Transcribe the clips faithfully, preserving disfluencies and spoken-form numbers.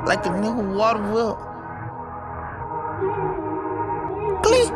like a nigga water wheel. Glee.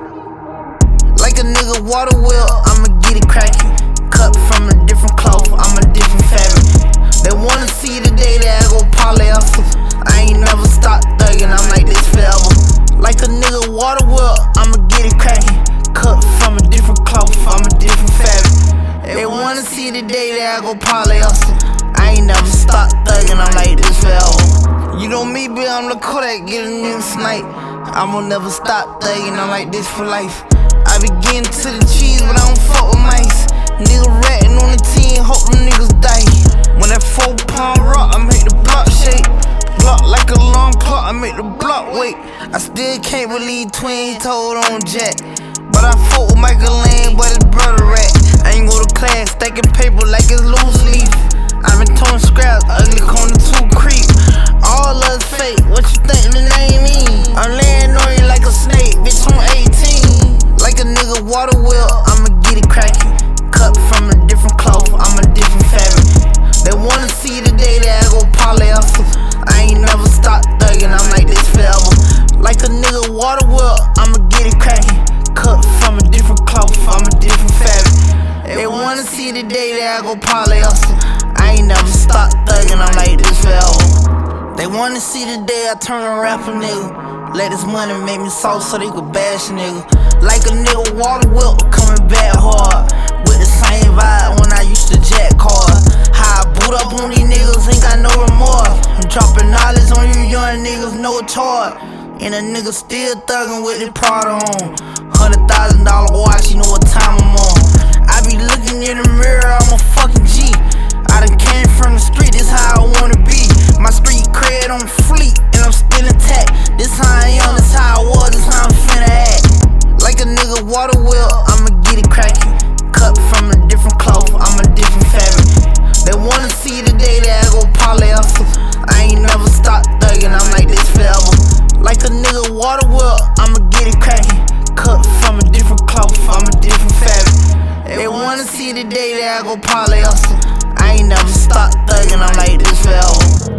Like a nigga water wheel, I'ma get it crackin'. Cut from a different cloth, I'm a different fabric. They wanna see the day that I go polyester. I ain't never stopped thuggin', I'm like this forever. Like a nigga water wheel, I'ma get it crackin'. Cut from a different cloth, I'm a different fabric. They wanna see the day that I go polyester. I ain't never stopped thuggin', I'm like this forever. You know me, bitch, I'm the Kodak, get a nigga snipe. I'ma never stop thuggin', I'm like this for life. I be getting to the cheese, but I don't fuck with mice. Nigga ratting on the team, hope them niggas die. When that four pound rock, I make the block shake. Block like a long clock, I make the block wait. I still can't believe Twin told on Jack. But I fuck with Michael Lane, but his brother rat. I ain't go to class, stacking paper like it's loose leaf. I been throwing scraps, ugly corner two creep. All of us fake, what you think the name mean? I'm laying on you like a snake, bitch, I'm eighteen. Like a nigga water wheel, I'ma get it crackin'. Cut from a different cloth, I'm a different fabric. They wanna see the day that I go polyester. I ain't never stopped thuggin', I'm like this forever. Like a nigga water wheel, I'ma get it crackin'. Cut from a different cloth, I'm a different fabric. They wanna see the day that I go polyester. I ain't never stopped thuggin', I'm like this forever. They wanna see the day I turn a rapper, nigga. Let this money make me soft so they could bash a nigga. Like a nigga water wheel, coming back hard. With the same vibe when I used to jack cars. How I boot up on these niggas, ain't got no remorse. I'm dropping knowledge on you young niggas, no charge. And a nigga still thuggin' with his Prada on. Hundred thousand dollar watch, you know what time I'm on. I be looking in the mirror, I'm a fucking G. I done came from the street, this how I wanna be. My street cred on fleek, and I'm still intact. This how I am, this how I was, this how I'm finna act. Like a nigga water wheel, I'ma get it crackin'. Cut from a different cloth, I'm a different fabric. They wanna see the day that I go polyester. I ain't never stopped thuggin', I'm like this forever. Like a nigga water wheel, I'ma get it crackin'. Cut from a different cloth, I'm a different fabric. They wanna see the day that I go polyester. I ain't never stopped thuggin', I'm like this forever.